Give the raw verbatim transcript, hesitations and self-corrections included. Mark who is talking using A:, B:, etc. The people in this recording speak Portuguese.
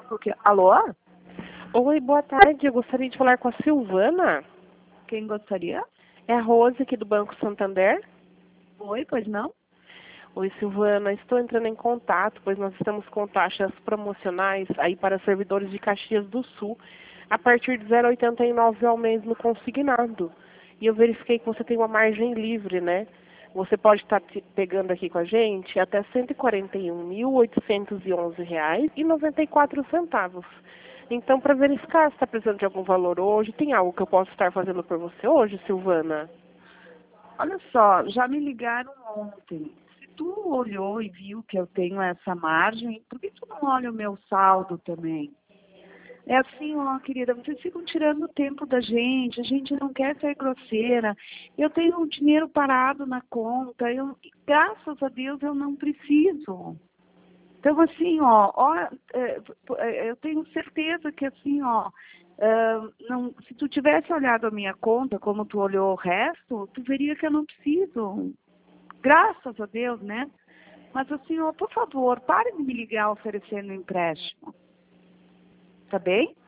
A: Porque... Alô?
B: Oi, boa tarde. Eu gostaria de falar com a Silvana.
A: Quem gostaria?
B: É a Rose aqui do Banco Santander.
A: Oi, pois não?
B: Oi, Silvana. Estou entrando em contato, pois nós estamos com taxas promocionais aí para servidores de Caxias do Sul, a partir de zero vírgula oitenta e nove ao mês no consignado. E eu verifiquei que você tem uma margem livre, né? Você pode estar te- pegando aqui com a gente até cento e quarenta e um mil, oitocentos e onze reais e noventa e quatro centavos. Então, para verificar se está precisando de algum valor hoje, tem algo que eu posso estar fazendo por você hoje, Silvana?
A: Olha só, já me ligaram ontem. Se tu olhou e viu que eu tenho essa margem, por que tu não olha o meu saldo também? É assim, ó, querida, vocês ficam tirando o tempo da gente, a gente não quer ser grosseira. Eu tenho o dinheiro parado na conta, eu, graças a Deus eu não preciso. Então, assim, ó, ó é, é, eu tenho certeza que, assim, ó, é, não, se tu tivesse olhado a minha conta, como tu olhou o resto, tu veria que eu não preciso. Graças a Deus, né? Mas, assim, ó, por favor, pare de me ligar oferecendo empréstimo. Tá bem?